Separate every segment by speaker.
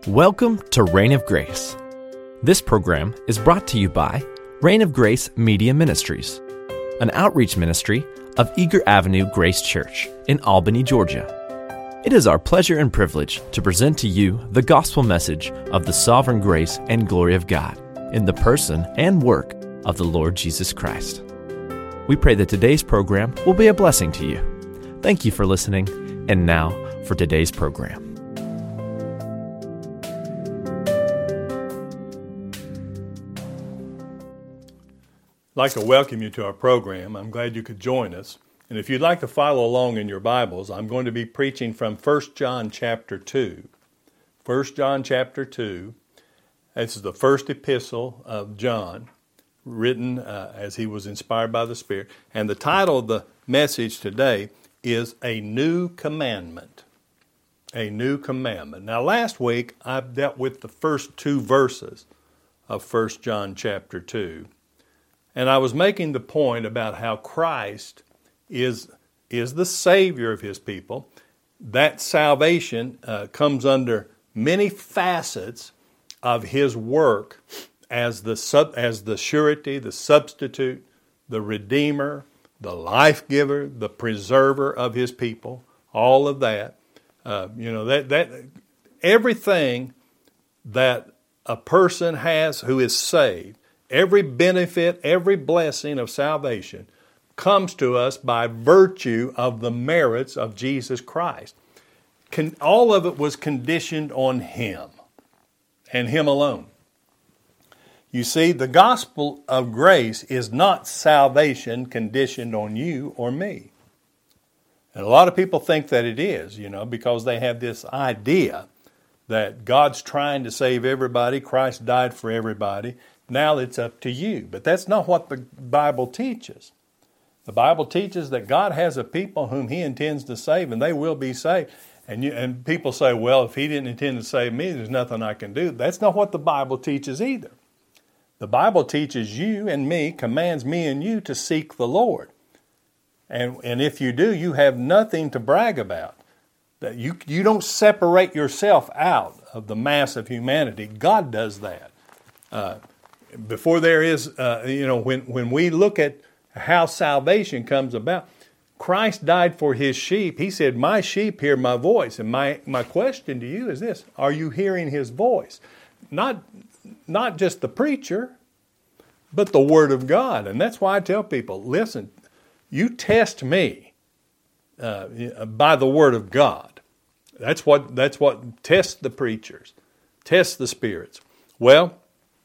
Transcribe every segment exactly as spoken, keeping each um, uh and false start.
Speaker 1: Welcome to Reign of Grace. This program is brought to you by Reign of Grace Media Ministries, an outreach ministry of Eager Avenue Grace Church in Albany, Georgia. It is our pleasure and privilege to present to you the gospel message of the sovereign grace and glory of God in the person and work of the Lord Jesus Christ. We pray that today's program will be a blessing to you. Thank you for listening, and now for today's program.
Speaker 2: I'd like to welcome you to our program. I'm glad you could join us. And if you'd like to follow along in your Bibles, I'm going to be preaching from First John chapter two. First John chapter two. This is the first epistle of John, written uh, as he was inspired by the Spirit. And the title of the message today is A New Commandment. A New Commandment. Now, last week, I dealt with the first two verses of First John chapter two. And I was making the point about how Christ is, is the Savior of His people. That salvation uh, comes under many facets of His work as the sub, as the surety, the substitute, the Redeemer, the life giver, the preserver of His people. All of that, uh, you know, that that everything that a person has who is saved. Every benefit, every blessing of salvation comes to us by virtue of the merits of Jesus Christ. Con- all of it was conditioned on Him and Him alone. You see, the gospel of grace is not salvation conditioned on you or me. And a lot of people think that it is, you know, because they have this idea that God's trying to save everybody, Christ died for everybody. Now it's up to you. But that's not what the Bible teaches. The Bible teaches that God has a people whom He intends to save, and they will be saved. And you, and people say, well, if He didn't intend to save me, there's nothing I can do. That's not what the Bible teaches either. The Bible teaches you and me, commands me and you to seek the Lord. And, and if you do, you have nothing to brag about. That you, you don't separate yourself out of the mass of humanity. God does that. Uh, Before there is, uh, you know, when, when we look at how salvation comes about, Christ died for His sheep. He said, my sheep hear my voice. And my, my question to you is this: are you hearing His voice? Not, not just the preacher, but the Word of God. And that's why I tell people, listen, you test me uh, by the Word of God. That's what, that's what tests the preachers, tests the spirits. Well,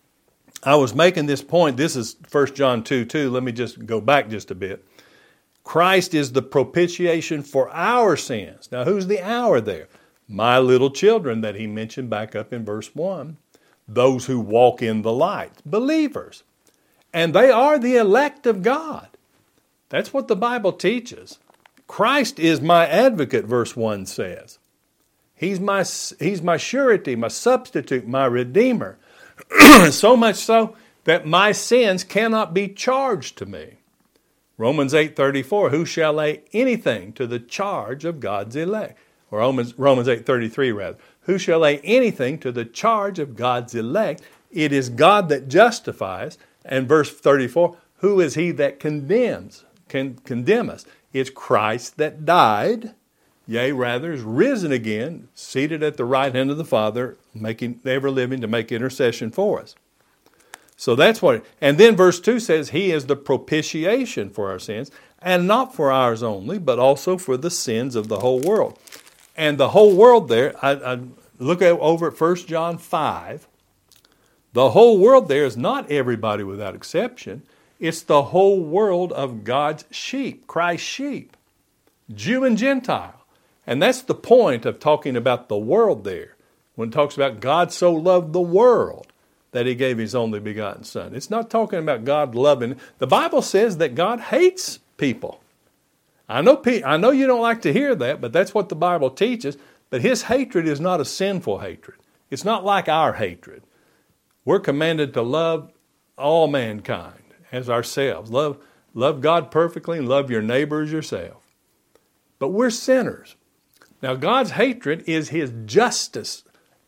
Speaker 2: I was making this point. This is First John two two. Let me just go back just a bit. Christ is the propitiation for our sins. Now, who's the our there? My little children that He mentioned back up in verse one. Those who walk in the light. Believers. And they are the elect of God. That's what the Bible teaches. Christ is my advocate, verse one says. He's my, he's my surety, my substitute, my redeemer. So much so that my sins cannot be charged to me. Romans eight thirty-four, who shall lay anything to the charge of God's elect? Or Romans, Romans eight thirty-three rather. Who shall lay anything to the charge of God's elect? It is God that justifies. And verse thirty-four, who is He that condemns, can condemn us? It's Christ that died, yea, rather, is risen again, seated at the right hand of the Father, making ever living to make intercession for us. So that's what, it, and then verse two says, He is the propitiation for our sins, and not for ours only, but also for the sins of the whole world. And the whole world there, I, I look at, over at First John five, the whole world there is not everybody without exception. It's the whole world of God's sheep, Christ's sheep, Jew and Gentile. And that's the point of talking about the world there. When it talks about God so loved the world that He gave His only begotten Son. It's not talking about God loving. The Bible says that God hates people. I know, I know you don't like to hear that, but that's what the Bible teaches. But His hatred is not a sinful hatred. It's not like our hatred. We're commanded to love all mankind as ourselves. Love, love God perfectly and love your neighbor as yourself. But we're sinners. Now, God's hatred is His justice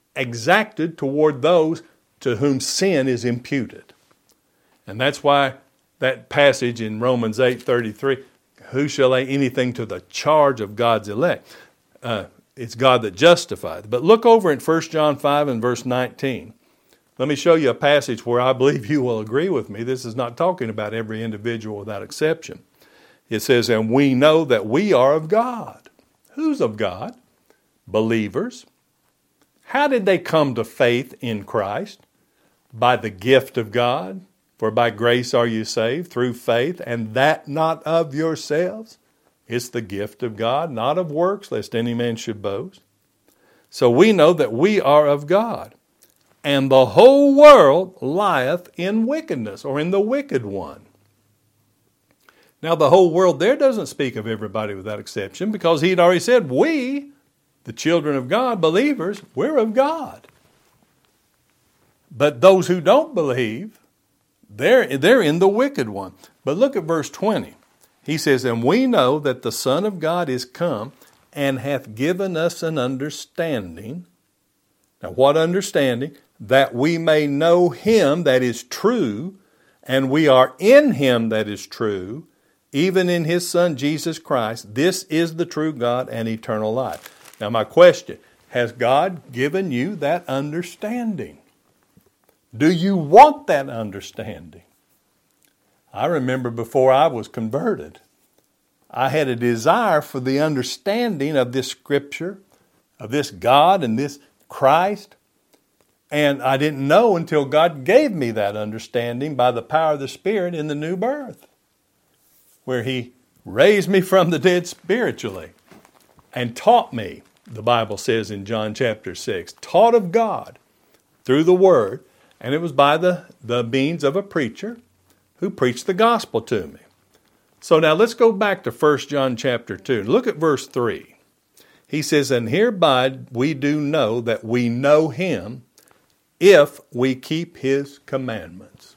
Speaker 2: exacted toward those to whom sin is imputed. And that's why that passage in Romans eight thirty-three, who shall lay anything to the charge of God's elect? Uh, it's God that justifies. But look over in First John five and verse nineteen. Let me show you a passage where I believe you will agree with me. This is not talking about every individual without exception. It says, and we know that we are of God. Who's of God? Believers. How did they come to faith in Christ? By the gift of God. For by grace are you saved through faith, and that not of yourselves. It's the gift of God, not of works, lest any man should boast. So we know that we are of God. And the whole world lieth in wickedness, or in the wicked one. Now the whole world there doesn't speak of everybody without exception, because he'd already said, we, the children of God, believers, we're of God. But those who don't believe, they're, they're in the wicked one. But look at verse twenty. He says, and we know that the Son of God is come, and hath given us an understanding. Now what understanding? That we may know him that is true, and we are in him that is true, even in his Son Jesus Christ. This is the true God and eternal life. Now my question, has God given you that understanding? Do you want that understanding? I remember before I was converted, I had a desire for the understanding of this Scripture, of this God and this Christ. And I didn't know until God gave me that understanding by the power of the Spirit in the new birth, where He raised me from the dead spiritually and taught me, the Bible says in John chapter six, taught of God through the Word. And it was by the, the means of a preacher who preached the gospel to me. So now let's go back to First John chapter two. Look at verse three. He says, and hereby we do know that we know him if we keep his commandments.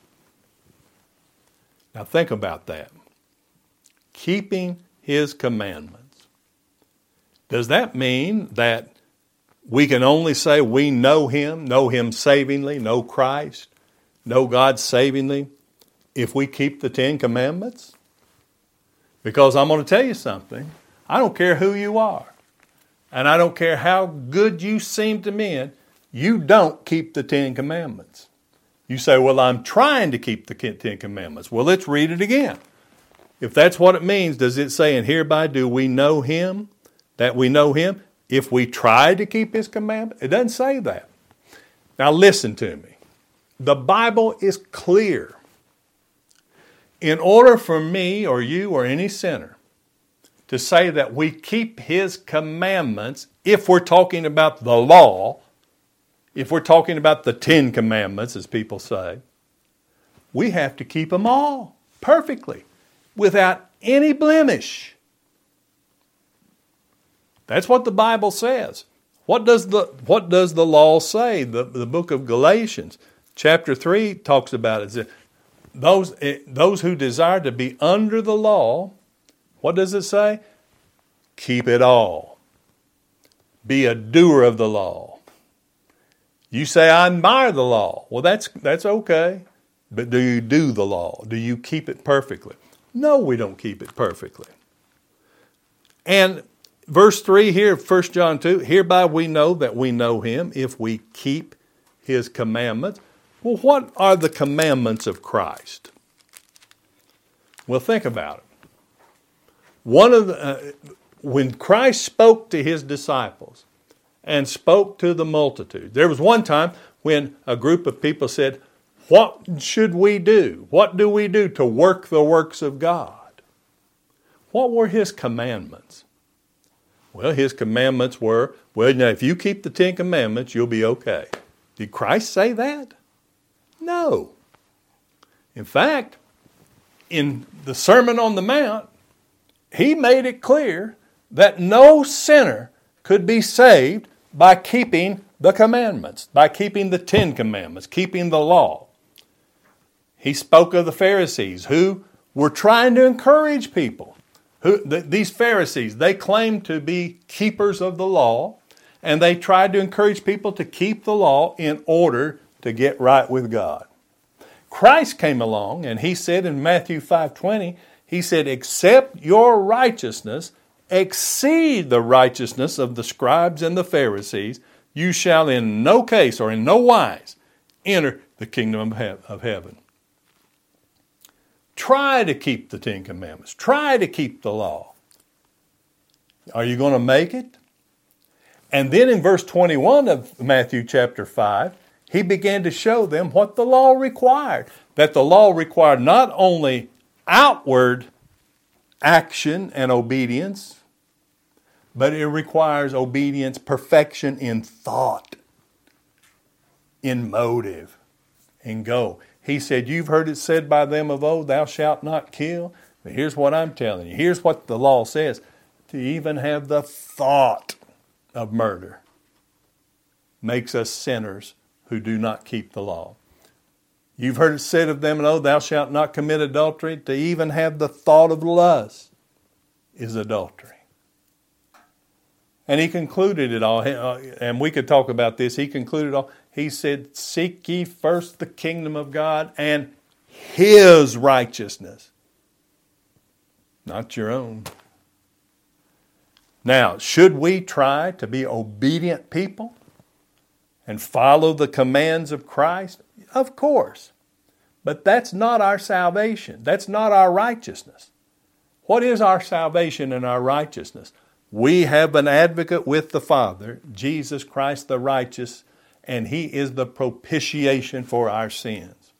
Speaker 2: Now think about that. Keeping his commandments. Does that mean that we can only say we know him, know him savingly, know Christ, know God savingly, if we keep the Ten Commandments? Because I'm going to tell you something. I don't care who you are. And I don't care how good you seem to men. You don't keep the Ten Commandments. You say, well, I'm trying to keep the Ten Commandments. Well, let's read it again. If that's what it means, does it say, and hereby do we know him, that we know him, if we try to keep his commandments? It doesn't say that. Now listen to me. The Bible is clear. In order for me or you or any sinner to say that we keep his commandments, if we're talking about the law, if we're talking about the Ten Commandments, as people say, we have to keep them all perfectly, without any blemish. That's what the Bible says. What does the, what does the law say? The, the book of Galatians, chapter three, talks about it. Those, those who desire to be under the law, what does it say? Keep it all. Be a doer of the law. You say, I admire the law. Well, that's, that's okay. But do you do the law? Do you keep it perfectly? No, we don't keep it perfectly. And verse three here, First John two, hereby we know that we know him if we keep his commandments. Well, what are the commandments of Christ? Well, think about it. One of the, uh, when Christ spoke to his disciples and spoke to the multitude, there was one time when a group of people said, what should we do? What do we do to work the works of God? What were his commandments? Well, his commandments were, well, now if you keep the Ten Commandments, you'll be okay. Did Christ say that? No. In fact, in the Sermon on the Mount, he made it clear that no sinner could be saved by keeping the commandments, by keeping the Ten Commandments, keeping the law. He spoke of the Pharisees who were trying to encourage people. Who, th- these Pharisees, they claimed to be keepers of the law, And they tried to encourage people to keep the law in order to get right with God. Christ came along and he said in Matthew five twenty, he said, except your righteousness exceed the righteousness of the scribes and the Pharisees, you shall in no case or in no wise enter the kingdom of heaven. Try to keep the Ten Commandments. Try to keep the law. Are you going to make it? And then in verse twenty-one of Matthew chapter five, he began to show them what the law required. That the law required not only outward action and obedience, but it requires obedience, perfection in thought, in motive, in goal. He said, you've heard it said by them of old, thou shalt not kill. But here's what I'm telling you. Here's what the law says. To even have the thought of murder makes us sinners who do not keep the law. You've heard it said of them, oh, thou shalt not commit adultery. To even have the thought of lust is adultery. And he concluded it all, and we could talk about this. He concluded it all. He said, seek ye first the kingdom of God and His righteousness, not your own. Now, should we try to be obedient people and follow the commands of Christ? Of course. But that's not our salvation. That's not our righteousness. What is our salvation and our righteousness? We have an advocate with the Father, Jesus Christ the righteous, and He is the propitiation for our sins.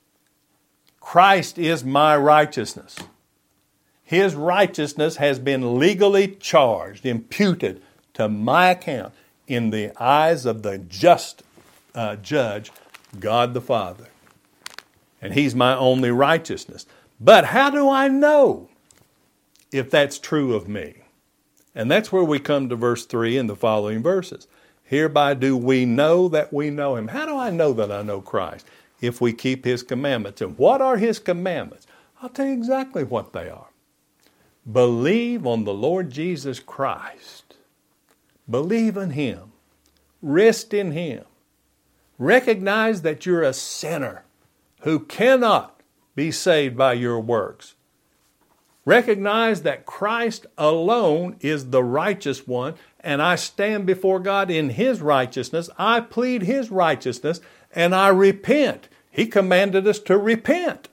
Speaker 2: Christ is my righteousness. His righteousness has been legally charged, imputed to my account in the eyes of the just uh, judge, God the Father. And He's my only righteousness. But how do I know if that's true of me? And that's where we come to verse three and the following verses. Hereby do we know that we know Him. How do I know that I know Christ? If we keep His commandments. And what are His commandments? I'll tell you exactly what they are. Believe on the Lord Jesus Christ. Believe in Him. Rest in Him. Recognize that you're a sinner who cannot be saved by your works. Recognize that Christ alone is the righteous one, and I stand before God in His righteousness. I plead His righteousness, and I repent. He commanded us to repent.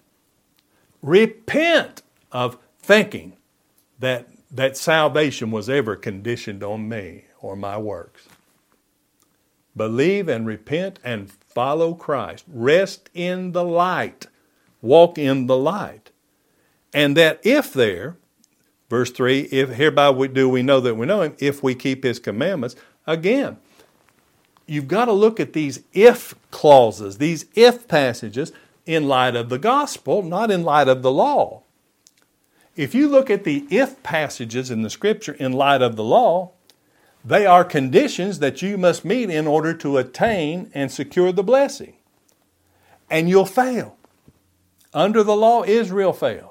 Speaker 2: Repent of thinking that, that salvation was ever conditioned on me or my works. Believe and repent and follow Christ. Rest in the light. Walk in the light. And that if there, verse three, if hereby we do we know that we know Him, if we keep His commandments, again, you've got to look at these if clauses, these if passages in light of the gospel, not in light of the law. If you look at the if passages in the Scripture in light of the law, they are conditions that you must meet in order to attain and secure the blessing. And you'll fail. Under the law, Israel failed.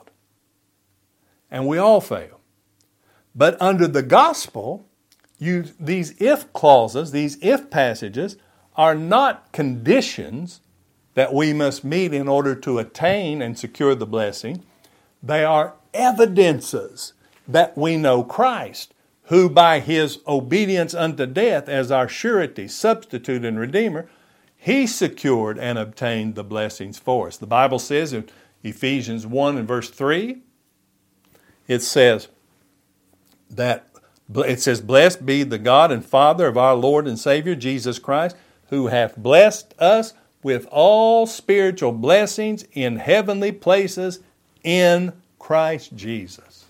Speaker 2: And we all fail. But under the gospel, you, these if clauses, these if passages, are not conditions that we must meet in order to attain and secure the blessing. They are evidences that we know Christ, who by His obedience unto death as our surety, substitute, and redeemer, He secured and obtained the blessings for us. The Bible says in Ephesians one and verse three, it says that, it says, blessed be the God and Father of our Lord and Savior, Jesus Christ, who hath blessed us with all spiritual blessings in heavenly places in Christ Jesus.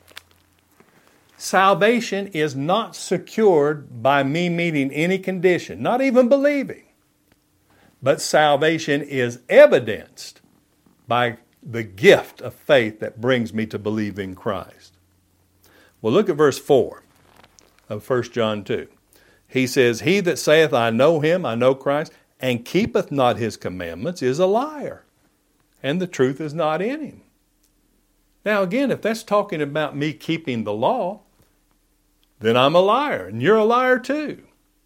Speaker 2: Salvation is not secured by me meeting any condition, not even believing. But salvation is evidenced by the gift of faith that brings me to believe in Christ. Well, look at verse four of First John two. He says, he that saith, I know Him, I know Christ, and keepeth not His commandments is a liar, and the truth is not in him. Now again, if that's talking about me keeping the law, then I'm a liar, and you're a liar too.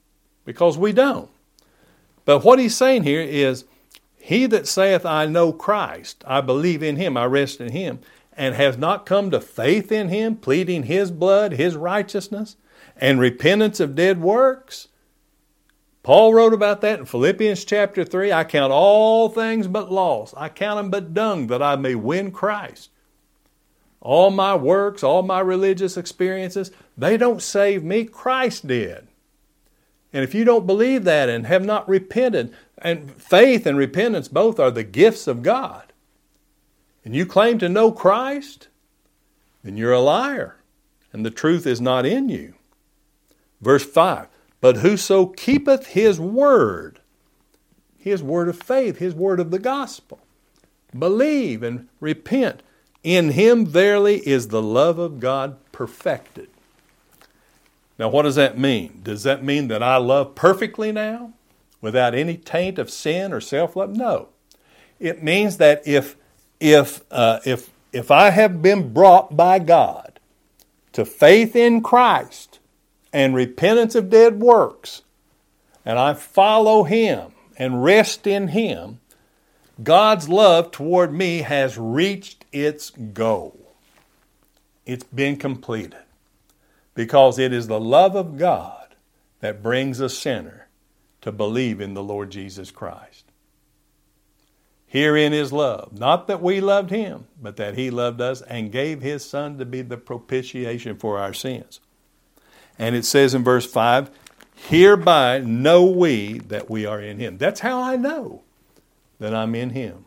Speaker 2: because we don't. But what he's saying here is, he that saith, I know Christ, I believe in him, I rest in him, and has not come to faith in him, pleading his blood, his righteousness, and repentance of dead works. Paul wrote about that in Philippians chapter three. I count all things but loss. I count them but dung, that I may win Christ. All my works, all my religious experiences, they don't save me. Christ did. And if you don't believe that and have not repented, and faith and repentance both are the gifts of God, and you claim to know Christ, then you're a liar, and the truth is not in you. Verse five, but whoso keepeth his word, his word of faith, his word of the gospel, believe and repent, in him verily is the love of God perfected. Now, what does that mean? Does that mean that I love perfectly now, without any taint of sin or self-love? No. It means that if if uh, if if I have been brought by God to faith in Christ and repentance of dead works, and I follow him and rest in him, God's love toward me has reached its goal. It's been completed. Because it is the love of God that brings a sinner to believe in the Lord Jesus Christ. Herein is love. Not that we loved him, but that he loved us and gave his Son to be the propitiation for our sins. And it says in verse five, hereby know we that we are in him. That's how I know that I'm in him.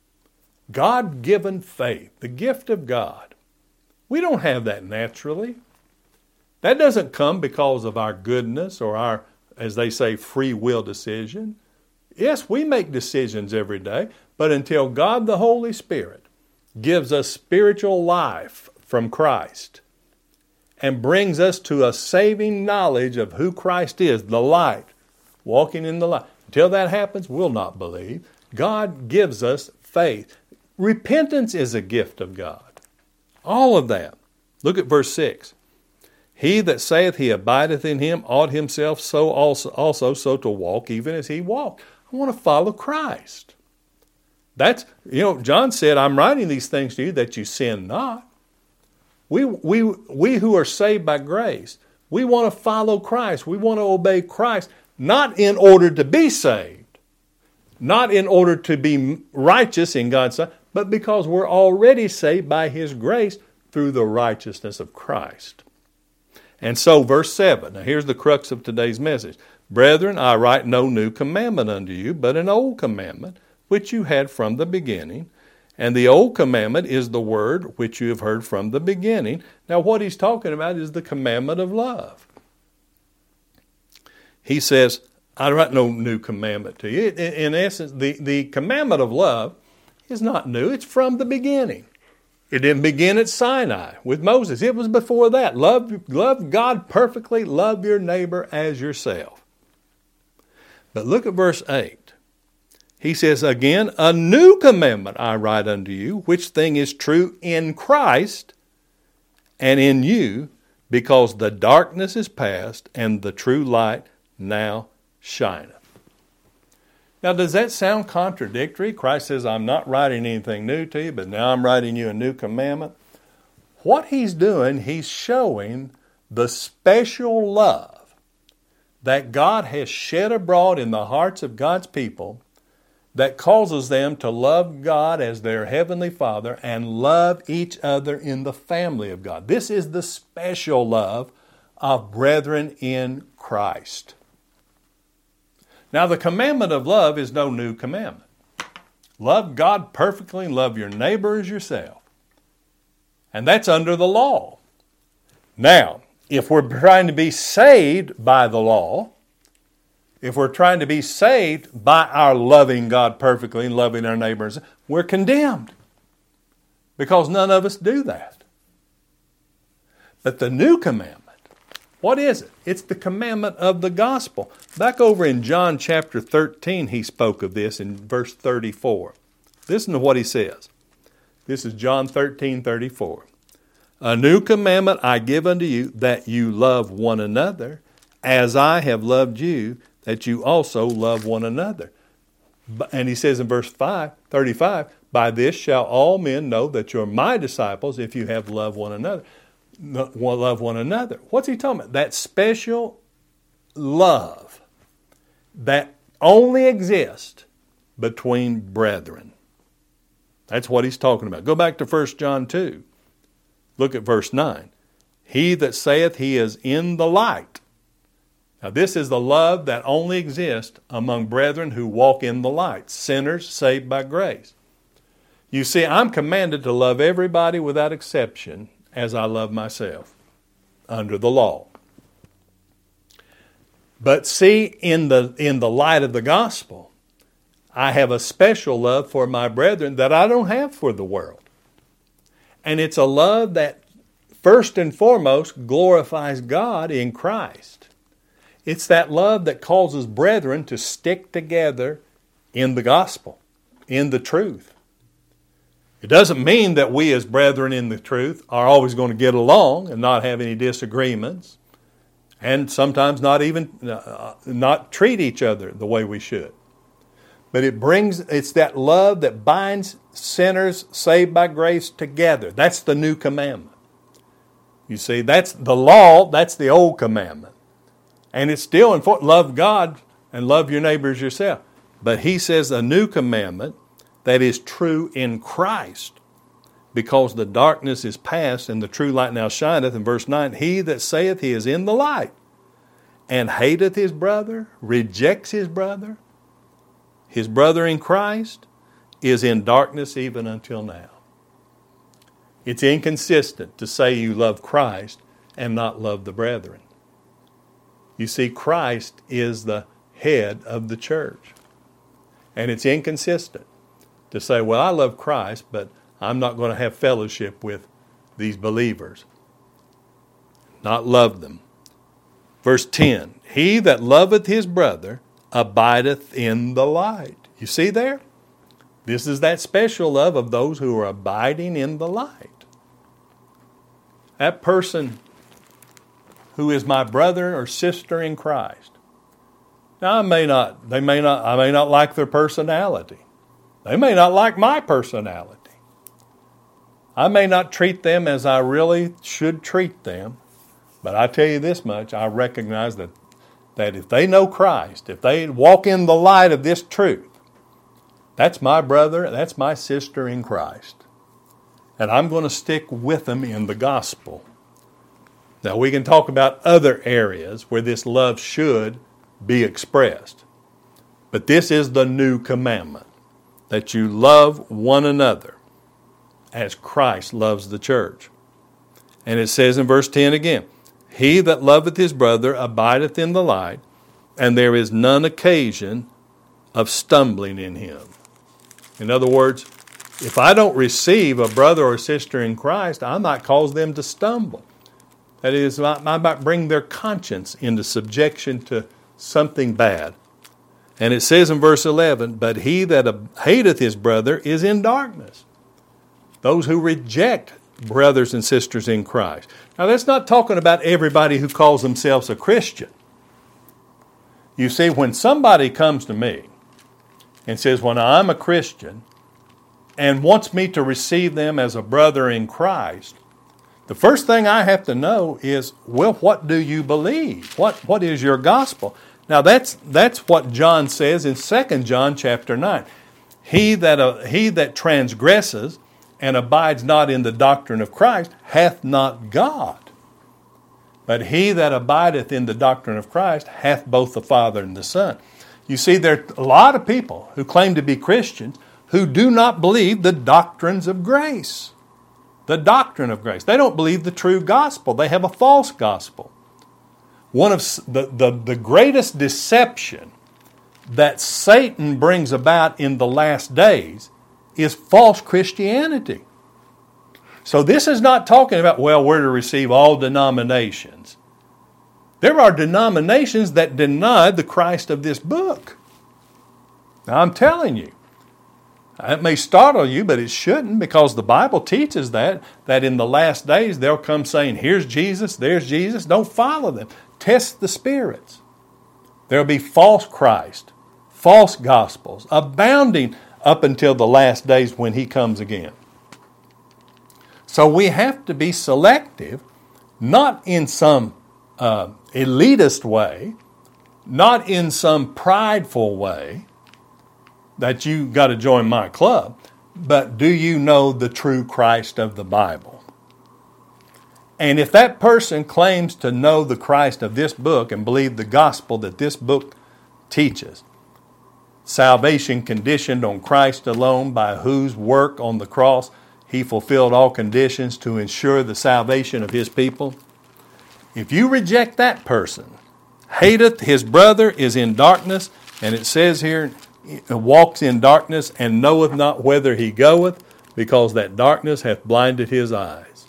Speaker 2: God-given faith, the gift of God. We don't have that naturally. That doesn't come because of our goodness or our, as they say, free will decision. Yes, we make decisions every day, but until God the Holy Spirit gives us spiritual life from Christ and brings us to a saving knowledge of who Christ is, the light, walking in the light. Until that happens, we'll not believe. God gives us faith. Repentance is a gift of God. All of that. Look at verse six. He that saith he abideth in him ought himself so also, also so to walk even as he walked. I want to follow Christ. That's, you know, John said, I'm writing these things to you that you sin not. We, we, we who are saved by grace, we want to follow Christ. We want to obey Christ, not in order to be saved, not in order to be righteous in God's sight, but because we're already saved by his grace through the righteousness of Christ. And so, verse seven, now here's the crux of today's message. Brethren, I write no new commandment unto you, but an old commandment, which you had from the beginning. And the old commandment is the word which you have heard from the beginning. Now, what he's talking about is the commandment of love. He says, I write no new commandment to you. In, in essence, the, the commandment of love is not new. It's from the beginning. It didn't begin at Sinai with Moses. It was before that. Love, love God perfectly. Love your neighbor as yourself. But look at verse eight. He says, again, a new commandment I write unto you, which thing is true in Christ and in you, because the darkness is past and the true light now shineth. Now, does that sound contradictory? Christ says, I'm not writing anything new to you, but now I'm writing you a new commandment. What he's doing, he's showing the special love that God has shed abroad in the hearts of God's people that causes them to love God as their heavenly Father and love each other in the family of God. This is the special love of brethren in Christ. Now, the commandment of love is no new commandment. Love God perfectly and love your neighbor as yourself. And that's under the law. Now, if we're trying to be saved by the law, if we're trying to be saved by our loving God perfectly and loving our neighbors, we're condemned. Because none of us do that. But the new commandment, what is it? It's the commandment of the gospel. Back over in John chapter thirteen, he spoke of this in verse thirty-four. Listen to what he says. This is John thirteen thirty-four. A new commandment I give unto you, that you love one another, as I have loved you, that you also love one another. And he says in verse five, thirty-five, by this shall all men know that you're my disciples if you have loved one another. Love one another. What's he talking about? That special love that only exists between brethren. That's what he's talking about. Go back to First John two. Look at verse nine. He that saith he is in the light. Now this is the love that only exists among brethren who walk in the light, sinners saved by grace. You see, I'm commanded to love everybody without exception as I love myself under the law. But see, in the, in the light of the gospel, I have a special love for my brethren that I don't have for the world. And it's a love that first and foremost glorifies God in Christ. It's that love that causes brethren to stick together in the gospel, in the truth. It doesn't mean that we as brethren in the truth are always going to get along and not have any disagreements, and sometimes not even uh, not treat each other the way we should. But it brings, it's that love that binds sinners saved by grace together. That's the new commandment. You see, that's the law, that's the old commandment. And it's still important, love God and love your neighbors yourself. But he says a new commandment that is true in Christ, because the darkness is past and the true light now shineth. In verse nine, he that saith he is in the light and hateth his brother, rejects his brother, his brother in Christ, is in darkness even until now. It's inconsistent to say you love Christ and not love the brethren. You see, Christ is the head of the church. And it's inconsistent to say, well, I love Christ, but I'm not going to have fellowship with these believers. Not love them. Verse ten, he that loveth his brother abideth in the light. You see there? This is that special love of those who are abiding in the light. That person who is my brother or sister in Christ. Now I may not, they may not, I may not like their personality. They may not like my personality. I may not treat them as I really should treat them. But I tell you this much, I recognize that, that if they know Christ, if they walk in the light of this truth, that's my brother, that's my sister in Christ. And I'm going to stick with them in the gospel. Now we can talk about other areas where this love should be expressed. But this is the new commandment, that you love one another as Christ loves the church. And it says in verse ten again, he that loveth his brother abideth in the light, and there is none occasion of stumbling in him. In other words, if I don't receive a brother or sister in Christ, I might cause them to stumble. That is, I might bring their conscience into subjection to something bad. And it says in verse eleven, but he that hateth his brother is in darkness. Those who reject brothers and sisters in Christ. Now that's not talking about everybody who calls themselves a Christian. You see, when somebody comes to me and says, well, now I'm a Christian, and wants me to receive them as a brother in Christ, the first thing I have to know is, well, what do you believe? What, what is your gospel? Now that's that's what John says in Second John chapter nine. He that uh, he that transgresses and abides not in the doctrine of Christ hath not God. But he that abideth in the doctrine of Christ hath both the Father and the Son. You see, there are a lot of people who claim to be Christians who do not believe the doctrines of grace. The doctrine of grace. They don't believe the true gospel. They have a false gospel. One of the, the, the greatest deception that Satan brings about in the last days is false Christianity. So this is not talking about, well, we're to receive all denominations. There are denominations that deny the Christ of this book. Now I'm telling you, it may startle you, but it shouldn't, because the Bible teaches that, that in the last days they'll come saying, here's Jesus, there's Jesus. Don't follow them. Test the spirits. There'll be false Christ, false gospels, abounding up until the last days when He comes again. So we have to be selective, not in some uh, elitist way, not in some prideful way that you got to join my club, but do you know the true Christ of the Bible? And if that person claims to know the Christ of this book and believe the gospel that this book teaches, salvation conditioned on Christ alone, by whose work on the cross He fulfilled all conditions to ensure the salvation of His people, if you reject that person, hateth his brother, is in darkness, and it says here, walks in darkness and knoweth not whither he goeth, because that darkness hath blinded his eyes.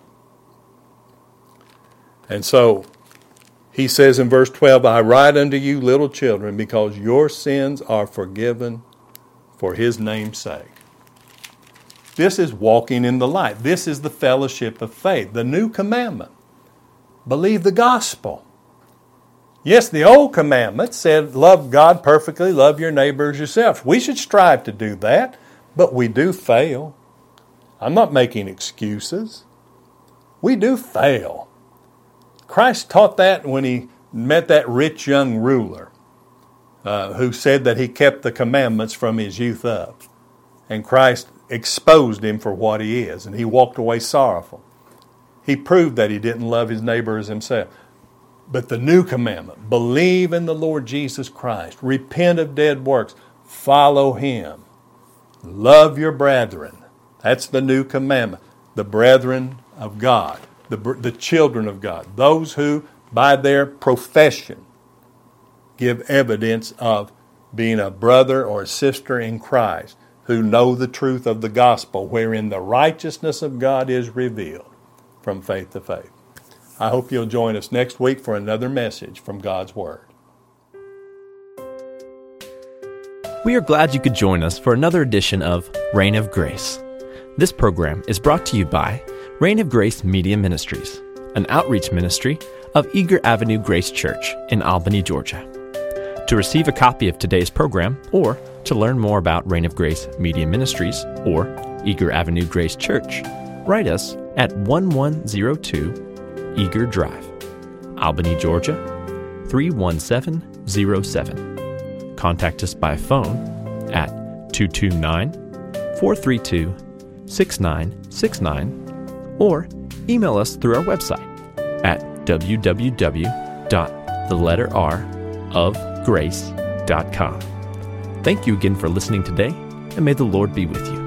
Speaker 2: And so he says in verse twelve, I write unto you, little children, because your sins are forgiven for His name's sake. This is walking in the light. This is the fellowship of faith, the new commandment. Believe the gospel. Yes, the old commandment said, love God perfectly, love your neighbor as yourself. We should strive to do that, but we do fail. I'm not making excuses. We do fail. Christ taught that when He met that rich young ruler uh, who said that he kept the commandments from his youth up. And Christ exposed him for what he is, and he walked away sorrowful. He proved that he didn't love his neighbor as himself. But the new commandment, believe in the Lord Jesus Christ, repent of dead works, follow Him, love your brethren. That's the new commandment, the brethren of God, the, the children of God, those who by their profession give evidence of being a brother or a sister in Christ, who know the truth of the gospel, wherein the righteousness of God is revealed from faith to faith. I hope you'll join us next week for another message from God's Word.
Speaker 1: We are glad you could join us for another edition of Reign of Grace. This program is brought to you by Reign of Grace Media Ministries, an outreach ministry of Eager Avenue Grace Church in Albany, Georgia. To receive a copy of today's program, or to learn more about Reign of Grace Media Ministries or Eager Avenue Grace Church, write us at one one zero two Eager Drive, Albany, Georgia, three one seven zero seven. Contact us by phone at two two nine, four three two, six nine six nine or email us through our website at w w w dot the letter r of grace dot com. Thank you again for listening today, and may the Lord be with you.